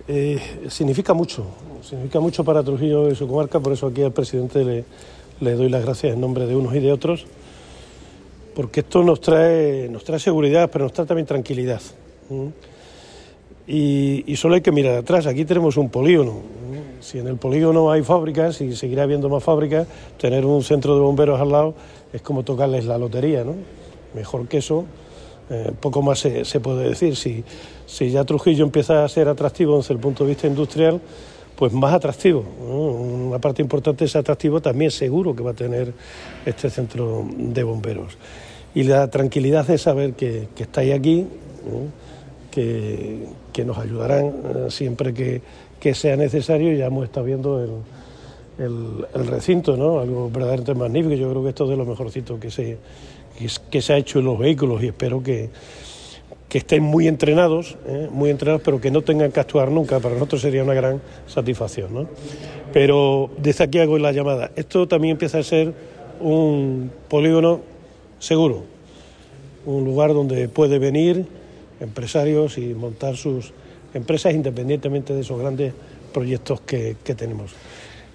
Significa mucho para Trujillo y su comarca, por eso aquí al presidente le doy las gracias en nombre de unos y de otros, porque esto nos trae seguridad, pero nos trae también tranquilidad. Y solo hay que mirar atrás, aquí tenemos un polígono. Si en el polígono hay fábricas y seguirá habiendo más fábricas, tener un centro de bomberos al lado es como tocarles la lotería, ¿no? Mejor que eso, poco más se puede decir. Si ya Trujillo empieza a ser atractivo desde el punto de vista industrial, pues más atractivo, ¿no? Una parte importante de ese atractivo también seguro que va a tener este centro de bomberos. Y la tranquilidad de saber que estáis aquí, ¿no? que nos ayudarán siempre que sea necesario. Ya hemos estado viendo el recinto, ¿no? Algo verdaderamente magnífico. Yo creo que esto es de lo mejorcito que se ha hecho en los vehículos, y espero que estén muy entrenados, pero que no tengan que actuar nunca. Para nosotros sería una gran satisfacción, ¿no? Pero desde aquí hago la llamada. Esto también empieza a ser un polígono seguro, un lugar donde puede venir empresarios y montar sus empresas independientemente de esos grandes proyectos que tenemos.